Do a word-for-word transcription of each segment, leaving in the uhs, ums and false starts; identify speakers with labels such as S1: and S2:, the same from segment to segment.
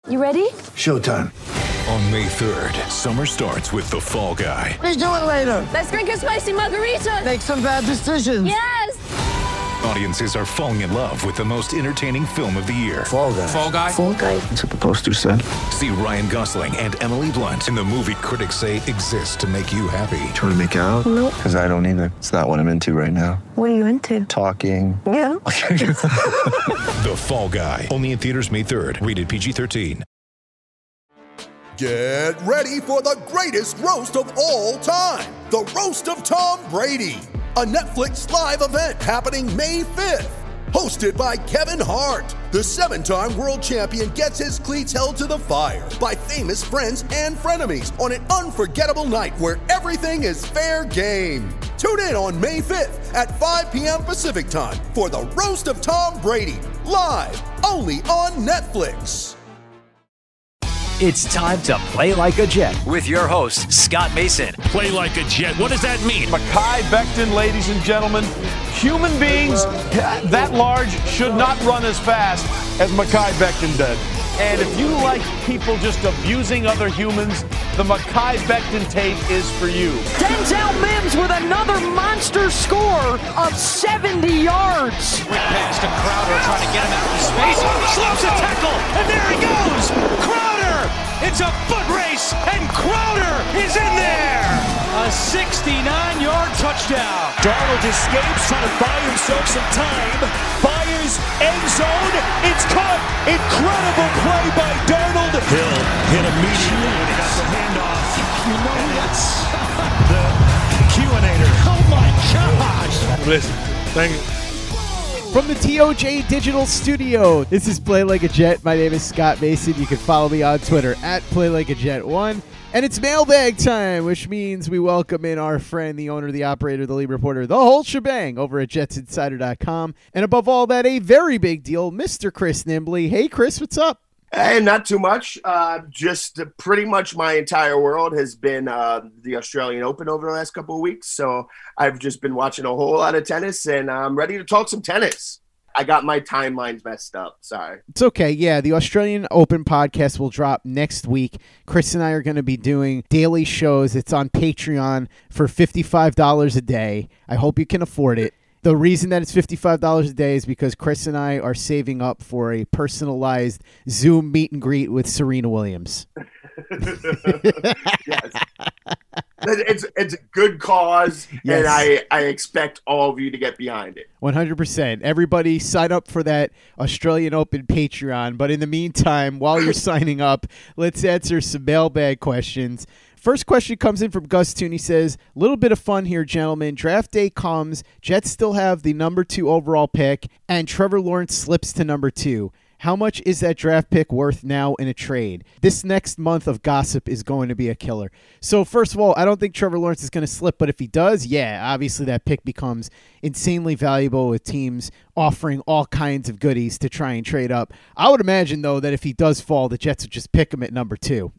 S1: You ready?
S2: Showtime.
S3: On May third, summer starts with The Fall Guy.
S2: Let's do it later.
S1: Let's drink a spicy margarita.
S2: Make some bad decisions.
S1: Yes!
S3: Audiences are falling in love with the most entertaining film of the year.
S2: Fall Guy.
S4: Fall Guy?
S1: Fall Guy.
S2: That's what the poster said.
S3: See Ryan Gosling and Emily Blunt in the movie critics say exists to make you happy.
S5: Trying to make it out?
S1: Nope.
S5: Because I don't either. It's not what I'm into right now.
S1: What are you into?
S5: Talking.
S1: Yeah.
S3: The Fall Guy. Only in theaters May third. Rated P G thirteen.
S6: Get ready for the greatest roast of all time. The Roast of Tom Brady. A Netflix live event happening May fifth. Hosted by Kevin Hart. The seven-time world champion gets his cleats held to the fire by famous friends and frenemies on an unforgettable night where everything is fair game. Tune in on May fifth at five p.m. Pacific time for the Roast of Tom Brady. Live only on Netflix.
S7: It's time to play like a Jet with your host, Scott Mason.
S8: Play like a Jet. What does that mean?
S9: Mekhi Becton, ladies and gentlemen. Human beings that large should not run as fast as Mekhi Becton did. And if you like people just abusing other humans, the Mekhi Becton tape is for you.
S10: Denzel Mims with another monster score of seventy yards.
S4: Quick pass to Crowder trying to get him out of space. Slows a tackle, and there he goes. Crowder! It's a foot race, and Crowder is in there. A sixty-nine-yard touchdown.
S8: Darnold escapes, trying to buy himself some time. Fires, end zone. It's caught. Incredible play by Darnold. Hill hit immediately when he got the handoff. You know that's the Q-inator. Oh my gosh.
S9: Listen, thank you.
S11: From the T O J Digital Studio, this is Play Like a Jet. My name is Scott Mason. You can follow me on Twitter at Play Like a Jet one. And it's mailbag time, which means we welcome in our friend, the owner, the operator, the lead reporter, the whole shebang over at Jets Insider dot com. And above all that, a very big deal, Mister Chris Nimbley. Hey, Chris, what's up?
S12: Hey, not too much. Uh, just pretty much my entire world has been uh, the Australian Open over the last couple of weeks. So I've just been watching a whole lot of tennis, and I'm ready to talk some tennis. I got my timelines messed up. Sorry.
S11: It's okay. Yeah, the Australian Open podcast will drop next week. Chris and I are going to be doing daily shows. It's on Patreon for fifty-five dollars a day. I hope you can afford it. The reason that it's fifty-five dollars a day is because Chris and I are saving up for a personalized Zoom meet and greet with Serena Williams.
S12: Yes. It's it's a good cause, yes. And I, I expect all of you to get behind it.
S11: one hundred percent. Everybody sign up for that Australian Open Patreon. But in the meantime, while you're signing up, let's answer some mailbag questions. First question comes in from Gus Toon. He says, little bit of fun here, gentlemen. Draft day comes. Jets still have the number two overall pick, and Trevor Lawrence slips to number two. How much is that draft pick worth now in a trade? This next month of gossip is going to be a killer. So first of all, I don't think Trevor Lawrence is going to slip, but if he does, yeah, obviously that pick becomes insanely valuable with teams offering all kinds of goodies to try and trade up. I would imagine, though, that if he does fall, the Jets would just pick him at number two.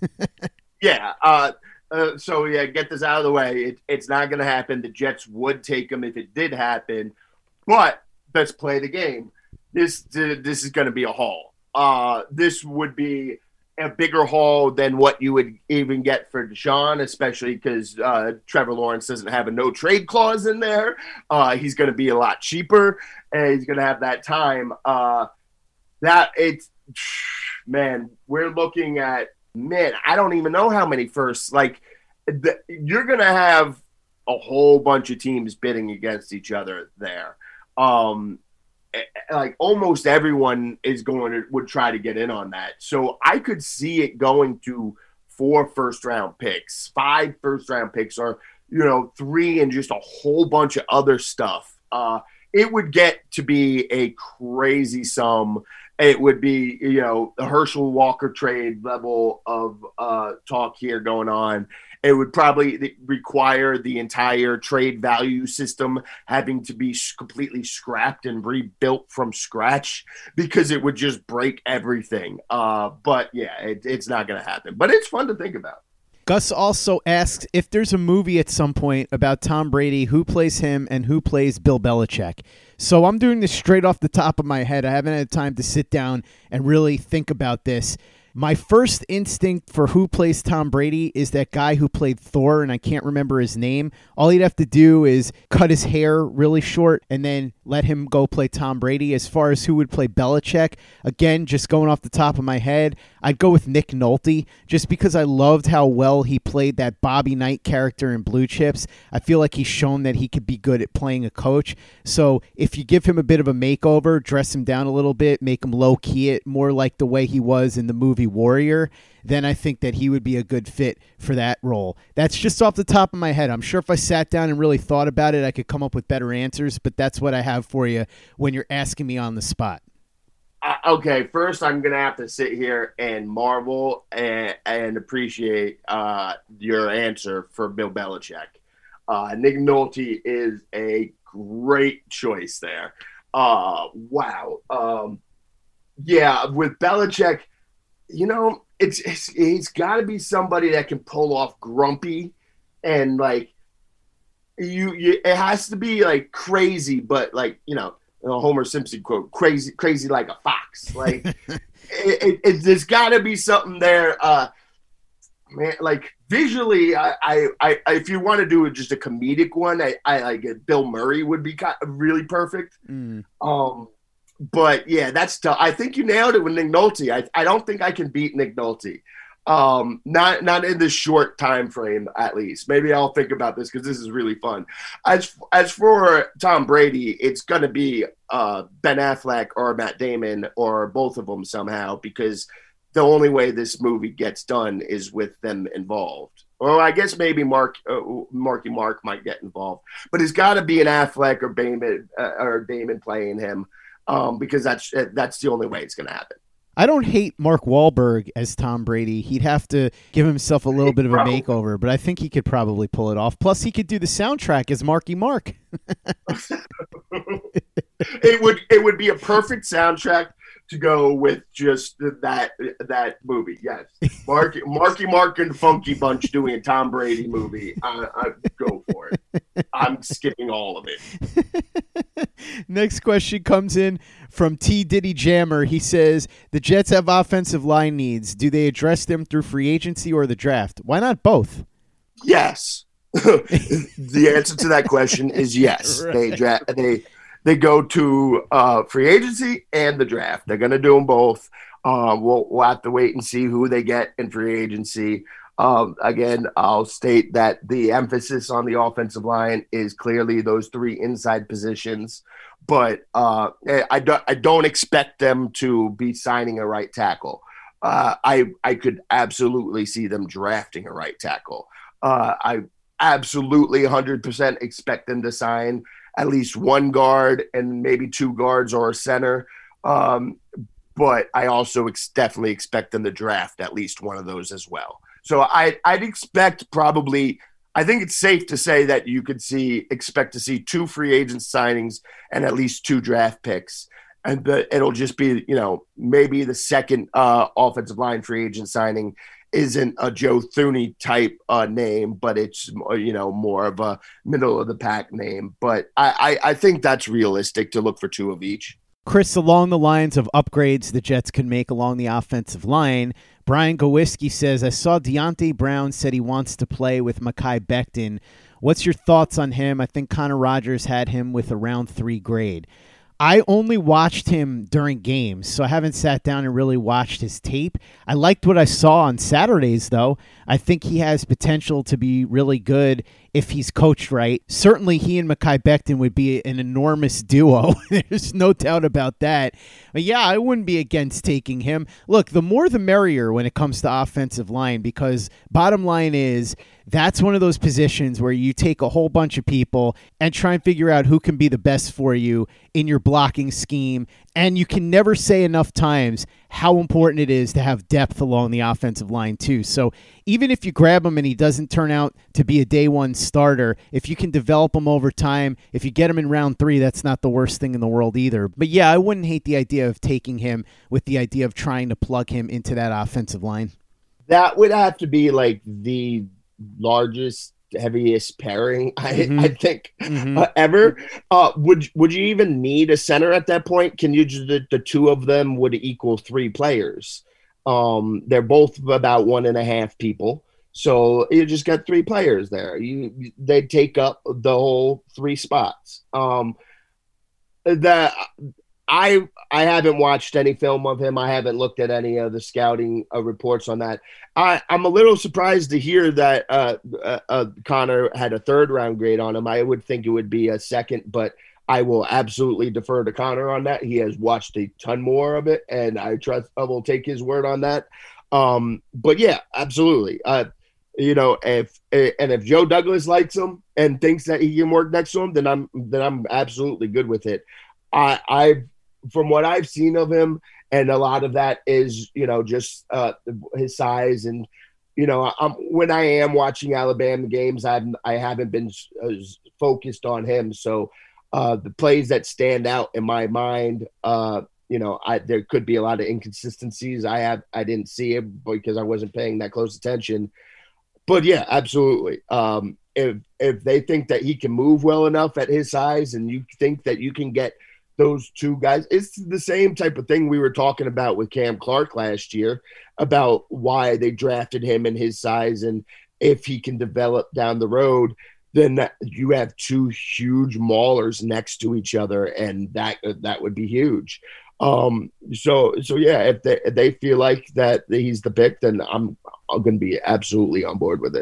S12: Yeah, uh, uh, so yeah, get this out of the way. It, it's not going to happen. The Jets would take him if it did happen, but let's play the game. This this is going to be a haul. Uh, this would be a bigger haul than what you would even get for Deshaun, especially because uh, Trevor Lawrence doesn't have a no trade clause in there. Uh, he's going to be a lot cheaper, and he's going to have that time. Uh, that it's man, we're looking at. Man, I don't even know how many firsts. Like, the, you're going to have a whole bunch of teams bidding against each other there. Um, like, almost everyone is going to would try to get in on that. So I could see it going to four first-round picks, five first-round picks, or, you know, three and just a whole bunch of other stuff. Uh, it would get to be a crazy sum. It would be, you know, the Herschel Walker trade level of uh, talk here going on. It would probably require the entire trade value system having to be completely scrapped and rebuilt from scratch because it would just break everything. Uh, but, yeah, it, it's not going to happen. But it's fun to think about.
S11: Gus also asks if there's a movie at some point about Tom Brady, who plays him and who plays Bill Belichick. So I'm doing this straight off the top of my head. I haven't had time to sit down and really think about this. My first instinct for who plays Tom Brady is that guy who played Thor, and I can't remember his name. All he'd have to do is cut his hair really short and then let him go play Tom Brady. As far as who would play Belichick, again, just going off the top of my head, I'd go with Nick Nolte, just because I loved how well he played that Bobby Knight character in Blue Chips. I feel like he's shown that he could be good at playing a coach. So if you give him a bit of a makeover, dress him down a little bit, make him low-key it, more like the way he was in the movie Warrior, then I think that he would be a good fit for that role. That's just off the top of my head. I'm sure if I sat down and really thought about it, I could come up with better answers, but that's what I have for you when you're asking me on the spot.
S12: Uh, okay, first I'm going to have to sit here and marvel and, and appreciate uh, your answer for Bill Belichick. Uh, Nick Nolte is a great choice there. Uh, wow. Um, yeah, with Belichick, you know, it's, it's it's got to be somebody that can pull off grumpy and like you, you. It has to be like crazy, but like you know, a Homer Simpson quote: "Crazy, crazy like a fox." Like it, it, it, there's got to be something there. Uh, man, like visually, I, I, I, if you want to do just a comedic one, I, I like it. Bill Murray would be kind of really perfect. Mm. Um. But yeah, that's tough. I think you nailed it with Nick Nolte. I I don't think I can beat Nick Nolte. Um, not not in this short time frame, at least. Maybe I'll think about this because this is really fun. As as for Tom Brady, it's gonna be uh, Ben Affleck or Matt Damon or both of them somehow, because the only way this movie gets done is with them involved. Or I guess maybe Mark uh, Marky Mark might get involved, but it's got to be an Affleck or Damon uh, or Damon playing him. Um, because that's that's the only way it's going to happen.
S11: I don't hate Mark Wahlberg as Tom Brady. He'd have to give himself a little bit of a makeover, but I think he could probably pull it off. Plus, he could do the soundtrack as Marky Mark.
S12: it would it would be a perfect soundtrack to go with just that that movie. Yes, Marky Marky Mark and Funky Bunch doing a Tom Brady movie. I, I go for it. I'm skipping all of it.
S11: Next question comes in from T. Diddy Jammer. He says, the Jets have offensive line needs. Do they address them through free agency or the draft? Why not both?
S12: Yes. The answer to that question is yes. Right. They dra- they they go to uh, free agency and the draft. They're going to do them both. Uh, we'll, we'll have to wait and see who they get in free agency. Um, again, I'll state that the emphasis on the offensive line is clearly those three inside positions, but uh, I, don't, I don't expect them to be signing a right tackle. Uh, I I could absolutely see them drafting a right tackle. Uh, I absolutely one hundred percent expect them to sign at least one guard and maybe two guards or a center. Um, but I also ex- definitely expect them to draft at least one of those as well. So I, I'd expect probably, I think it's safe to say that you could see, expect to see two free agent signings and at least two draft picks. And the, it'll just be, you know, maybe the second uh, offensive line free agent signing isn't a Joe Thuney type uh, name, but it's, you know, more of a middle of the pack name. But I, I, I think that's realistic to look for two of each.
S11: Chris, along the lines of upgrades the Jets can make along the offensive line, Brian Gowiski says, I saw Deontay Brown said he wants to play with Mekhi Becton. What's your thoughts on him? I think Connor Rogers had him with a round three grade. I only watched him during games, so I haven't sat down and really watched his tape. I liked what I saw on Saturdays, though. I think he has potential to be really good if he's coached right. Certainly he and Mekhi Becton would be an enormous duo. There's no doubt about that. But yeah, I wouldn't be against taking him. Look, the more the merrier when it comes to offensive line, because bottom line is that's one of those positions where you take a whole bunch of people and try and figure out who can be the best for you in your blocking scheme. And you can never say enough times how important it is to have depth along the offensive line too. So even if you grab him and he doesn't turn out to be a day one starter, if you can develop him over time, if you get him in round three, that's not the worst thing in the world either. But yeah, I wouldn't hate the idea of taking him with the idea of trying to plug him into that offensive line.
S12: That would have to be like the largest, heaviest pairing I, mm-hmm. I think mm-hmm. uh, ever. Uh, would would you even need a center at that point? Can you just the, the two of them would equal three players? Um, they're both about one and a half people. So you just got three players there. You they take up the whole three spots. Um, that I I haven't watched any film of him. I haven't looked at any of the scouting uh, reports on that. I, I'm a little surprised to hear that uh, uh, uh, Connor had a third round grade on him. I would think it would be a second, but I will absolutely defer to Connor on that. He has watched a ton more of it, and I trust I will take his word on that. Um, but yeah, absolutely. Uh, you know, if and if Joe Douglas likes him and thinks that he can work next to him, then I'm then I'm absolutely good with it. I I from what I've seen of him, and a lot of that is, you know, just uh, his size. And, you know, I'm, when I am watching Alabama games, I've, I haven't been as focused on him. So uh, the plays that stand out in my mind, uh, you know, I, there could be a lot of inconsistencies. I have, I didn't see it because I wasn't paying that close attention. But yeah, absolutely. Um, if, if they think that he can move well enough at his size, and you think that you can get those two guys, it's the same type of thing we were talking about with Cam Clark last year about why they drafted him and his size. And if he can develop down the road, then that, you have two huge maulers next to each other, and that, that would be huge. Um, so, so yeah, if they, if they feel like that he's the pick, then I'm, I'm going to be absolutely on board with it.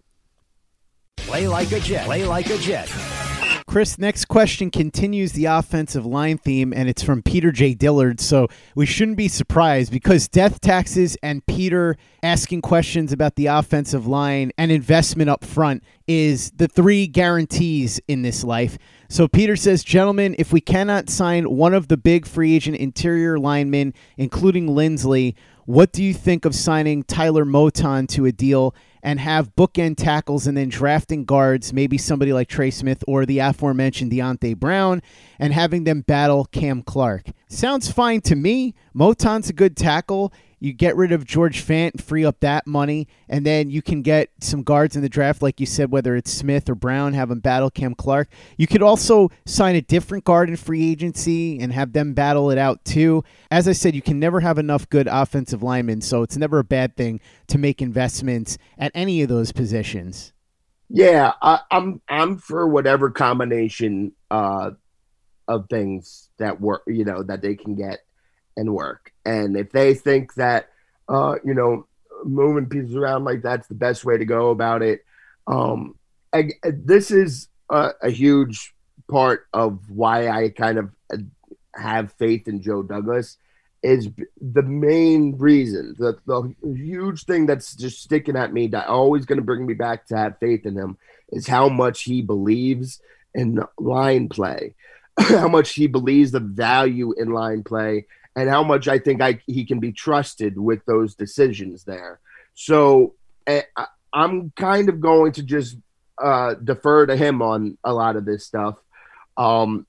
S7: Play like a Jet. Play like a Jet.
S11: Chris, next question continues the offensive line theme, and it's from Peter J. Dillard, so we shouldn't be surprised because death taxes and Peter asking questions about the offensive line and investment up front is the three guarantees in this life. So Peter says, gentlemen, if we cannot sign one of the big free agent interior linemen, including Lindsley, what do you think of signing Tyler Moton to a deal and have bookend tackles and then drafting guards, maybe somebody like Trey Smith or the aforementioned Deontay Brown, and having them battle Cam Clark? Sounds fine to me. Moton's a good tackle. You get rid of George Fant, free up that money, and then you can get some guards in the draft, like you said, whether it's Smith or Brown, have them battle Cam Clark. You could also sign a different guard in free agency and have them battle it out too. As I said, you can never have enough good offensive linemen, so it's never a bad thing to make investments at any of those positions.
S12: Yeah, I, I'm I'm for whatever combination uh, of things that work, you know, that they can get and work. And if they think that, uh, you know, moving pieces around like that's the best way to go about it, um, I, this is a, a huge part of why I kind of have faith in Joe Douglas. Is the main reason, the, the huge thing that's just sticking at me, that always going to bring me back to have faith in him, is how much he believes in line play, how much he believes the value in line play, and how much I think I, he can be trusted with those decisions there. So I, I'm kind of going to just uh, defer to him on a lot of this stuff. Um,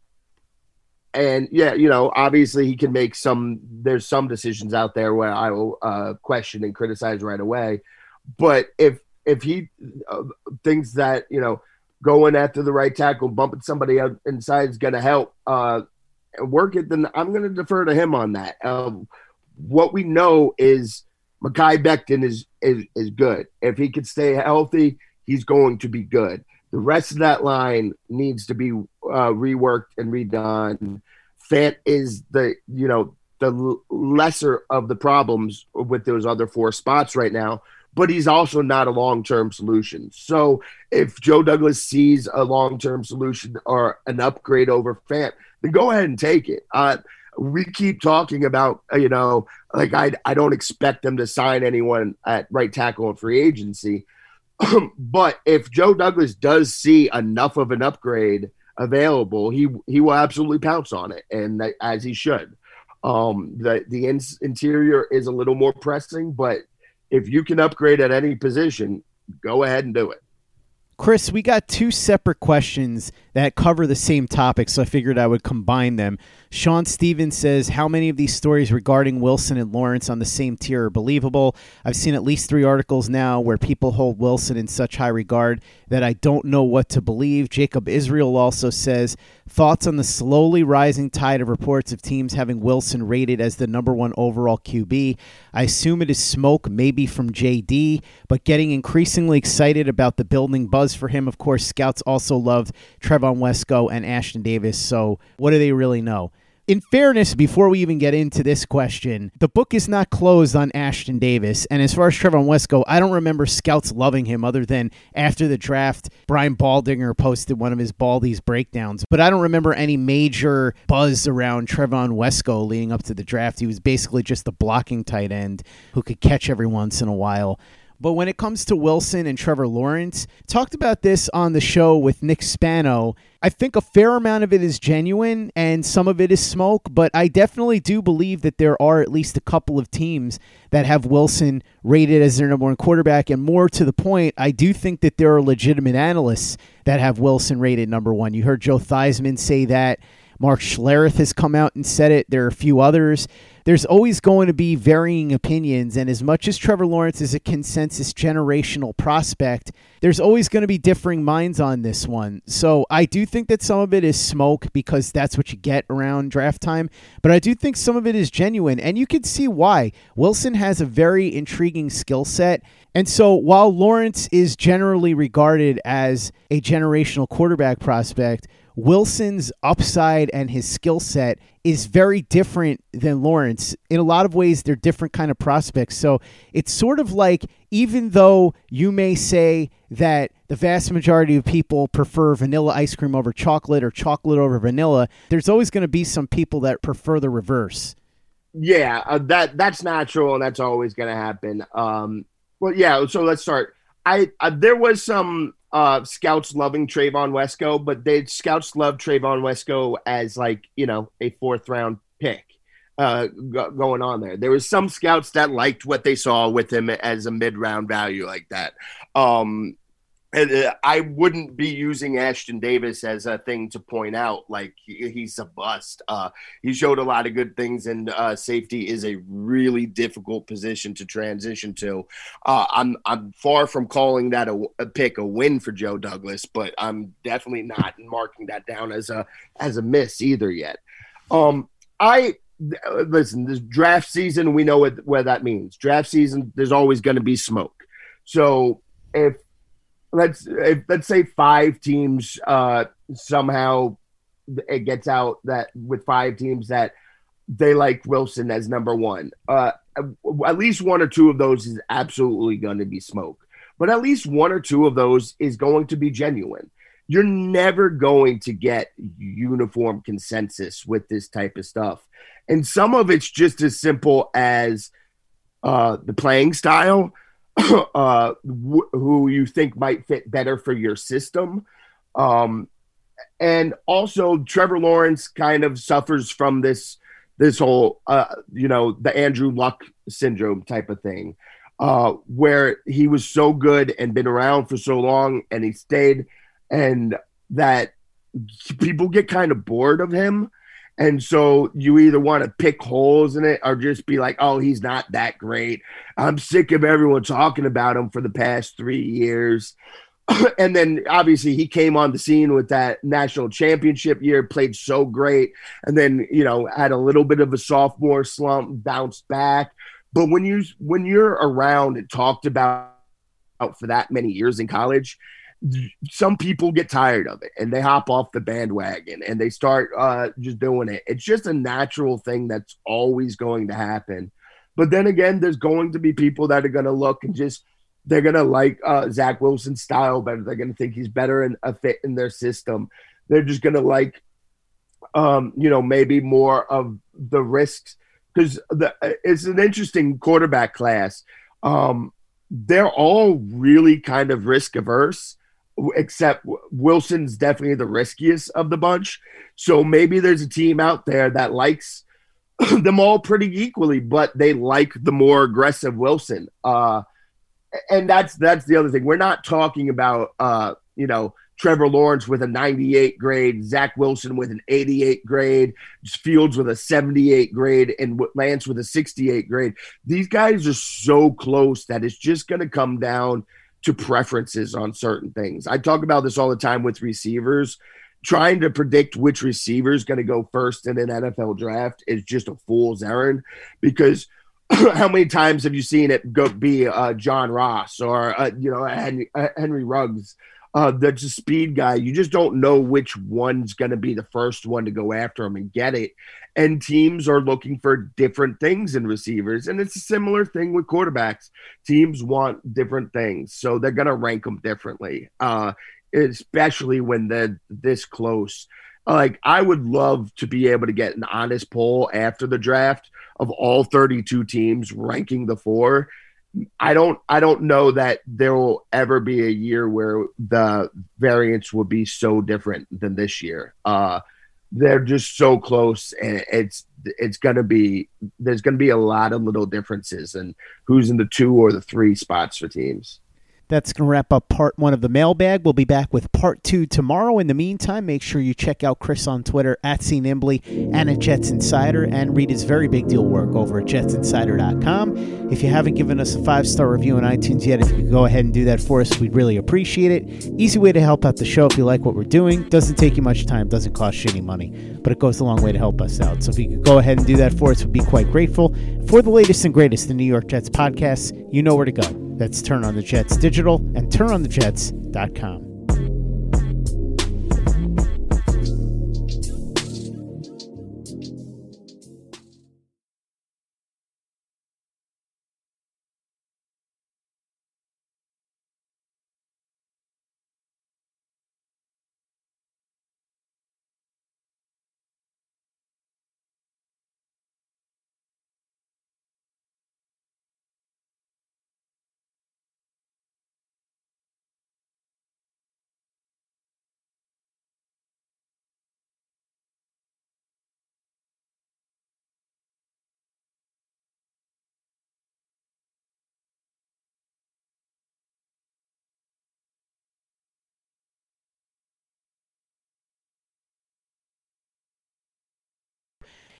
S12: and yeah, you know, obviously he can make some, there's some decisions out there where I will uh, question and criticize right away. But if, if he uh, thinks that, you know, going after the right tackle, bumping somebody out inside is going to help uh, work it, then I'm going to defer to him on that. Um, what we know is Mekhi Becton is, is, is good. If he can stay healthy, he's going to be good. The rest of that line needs to be uh, reworked and redone. Fant is the, you know, the lesser of the problems with those other four spots right now, but he's also not a long-term solution. So if Joe Douglas sees a long-term solution or an upgrade over Fant, then go ahead and take it. Uh, we keep talking about, you know, like I, I don't expect them to sign anyone at right tackle in free agency. But if Joe Douglas does see enough of an upgrade available, he he will absolutely pounce on it, and that, as he should. Um, the the in, interior is a little more pressing, but if you can upgrade at any position, go ahead and do it.
S11: Chris, we got two separate questions that cover the same topic, so I figured I would combine them. Sean Stevens says, how many of these stories regarding Wilson and Lawrence on the same tier are believable? I've seen at least three articles now where people hold Wilson in such high regard that I don't know what to believe. Jacob Israel also says, thoughts on the slowly rising tide of reports of teams having Wilson rated as the number one overall Q B. I assume it is smoke, maybe from J D, but getting increasingly excited about the building buzz for him. Of course, scouts also loved Trevon Wesco and Ashton Davis, so what do they really know? In fairness, before we even get into this question, the book is not closed on Ashton Davis. And as far as Trevon Wesco, I don't remember scouts loving him other than after the draft, Brian Baldinger posted one of his Baldy's breakdowns. But I don't remember any major buzz around Trevon Wesco leading up to the draft. He was basically just a blocking tight end who could catch every once in a while. But when it comes to Wilson and Trevor Lawrence, talked about this on the show with Nick Spano. I think a fair amount of it is genuine and some of it is smoke, but I definitely do believe that there are at least a couple of teams that have Wilson rated as their number one quarterback. And more to the point, I do think that there are legitimate analysts that have Wilson rated number one. You heard Joe Theismann say that. Mark Schlereth has come out and said it. There are a few others. There's always going to be varying opinions, and as much as Trevor Lawrence is a consensus generational prospect, there's always going to be differing minds on this one. So I do think that some of it is smoke because that's what you get around draft time, but I do think some of it is genuine, and you can see why. Wilson has a very intriguing skill set, and so while Lawrence is generally regarded as a generational quarterback prospect, Wilson's upside and his skill set is very different than Lawrence. In a lot of ways, they're different kind of prospects. So it's sort of like, even though you may say that the vast majority of people prefer vanilla ice cream over chocolate or chocolate over vanilla, there's always going to be some people that prefer the reverse.
S12: Yeah, uh, that that's natural, and that's always going to happen. Um, well, yeah, so let's start. I uh, There was some... Uh, scouts loving Trevon Wesco, but they scouts love Trevon Wesco as, like, you know, a fourth round pick uh, go, going on there. There was some scouts that liked what they saw with him as a mid round value like that. Um, and uh, I wouldn't be using Ashton Davis as a thing to point out like he, he's a bust. Uh, he showed a lot of good things, and uh, safety is a really difficult position to transition to. Uh, I'm I'm far from calling that a, a pick a win for Joe Douglas, but I'm definitely not marking that down as a as a miss either yet. Um, I listen. This draft season, we know what what that means. Draft season, there's always going to be smoke. So if Let's if, let's say five teams uh, somehow it gets out that with five teams that they like Wilson as number one. Uh, at least one or two of those is absolutely going to be smoke, but at least one or two of those is going to be genuine. You're never going to get uniform consensus with this type of stuff, and some of it's just as simple as uh, the playing style. uh, wh- who you think might fit better for your system. Um, and also Trevor Lawrence kind of suffers from this, this whole, uh, you know, the Andrew Luck syndrome type of thing, uh, where he was so good and been around for so long and he stayed, and that people get kind of bored of him. And so you either want to pick holes in it or just be like, oh, he's not that great. I'm sick of everyone talking about him for the past three years. And then obviously he came on the scene with that national championship year, played so great. And then, you know, had a little bit of a sophomore slump, bounced back. But when you, when you're around and talked about for that many years in college, some people get tired of it and they hop off the bandwagon and they start uh, just doing it. It's just a natural thing that's always going to happen. But then again, there's going to be people that are going to look and just, they're going to like uh, Zach Wilson's style better. They're going to think he's better in a fit in their system. They're just going to like, um, you know, maybe more of the risks, because the, it's an interesting quarterback class. Um, they're all really kind of risk averse, except Wilson's definitely the riskiest of the bunch. So maybe there's a team out there that likes them all pretty equally, but they like the more aggressive Wilson. Uh, and that's that's the other thing. We're not talking about, uh, you know, Trevor Lawrence with a ninety-eight grade, Zach Wilson with an eighty-eight grade, Fields with a seventy-eight grade, and Lance with a sixty-eight grade. These guys are so close that it's just going to come down to preferences on certain things. I talk about this all the time with receivers. Trying to predict which receiver is going to go first in an N F L draft is just a fool's errand, because how many times have you seen it go be uh, John Ross or uh, you know Henry, uh, Henry Ruggs? Uh, that's a speed guy. You just don't know which one's going to be the first one to go after him and get it. And teams are looking for different things in receivers. And it's a similar thing with quarterbacks. Teams want different things, so they're going to rank them differently, uh, especially when they're this close. Like, I would love to be able to get an honest poll after the draft of all thirty-two teams ranking the four. I don't I don't know that there will ever be a year where the variance will be so different than this year. Uh, they're just so close, and it's it's gonna be there's gonna be a lot of little differences in who's in the two or the three spots for teams.
S11: That's going to wrap up part one of the mailbag. We'll be back with part two tomorrow. In the meantime, make sure you check out Chris on Twitter at C Nimbley and at Jets Insider, and read his very big deal work over at jets insider dot com. If you haven't given us a five-star review on iTunes yet, if you could go ahead and do that for us, we'd really appreciate it. Easy way to help out the show if you like what we're doing. Doesn't take you much time, doesn't cost you any money, but it goes a long way to help us out. So if you could go ahead and do that for us, we'd be quite grateful. For the latest and greatest in New York Jets podcasts, you know where to go. That's Turn on the Jets Digital and turn on the jets dot com.